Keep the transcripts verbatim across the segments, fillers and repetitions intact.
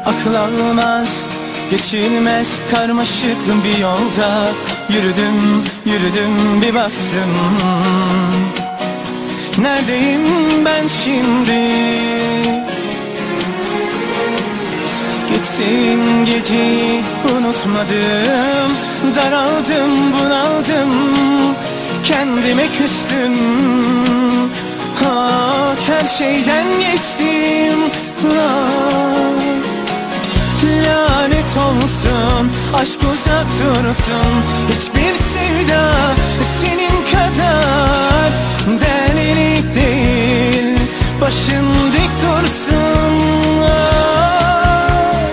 akıl almaz, geçilmez karmaşık bir yolda yürüdüm, yürüdüm bir baktım. Neredeyim ben şimdi? Gitsin geceyi unutmadım, daraldım, bunaldım, kendime küstüm. Ah, her şeyden geçtim. Ah, lanet olsun, aşk uzak dursun. Hiçbir sevda senin kadar değerli değil, başın dik dursun. Ah,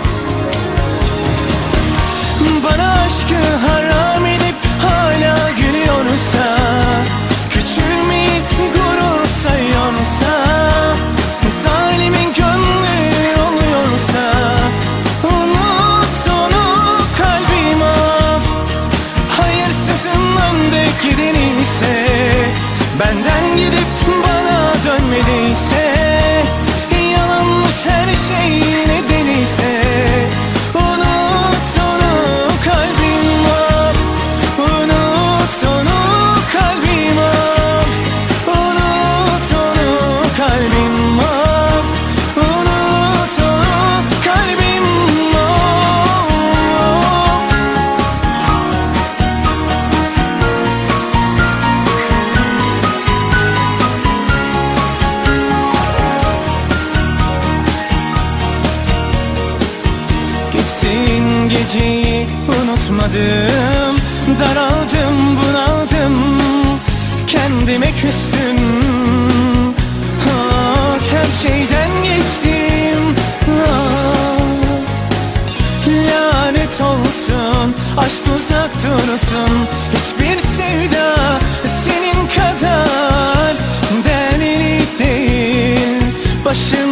bana aşkı haram edip hala gülüyorsa, küçülmeyip gurur sayıyorsa, zalimin gönlü oluyorsa, unut onu, kalbim af. Hayırsızın önde gideni ise, benden gidip bana dönmediyse, yalanmış her şey nedeniyse, unut onu, kalbim af. Unut onu, kalbim af. Unut onu, kalbim af. Unut onu, kalbim af. Gitsin geceyi unutmadım, daraldım, bunaldım, kendime küstüm. Ah, her şeyden geçtim. Ah, lanet olsun, aşk uzak dursun. Hiçbir sevda senin kadar değerli değil, başım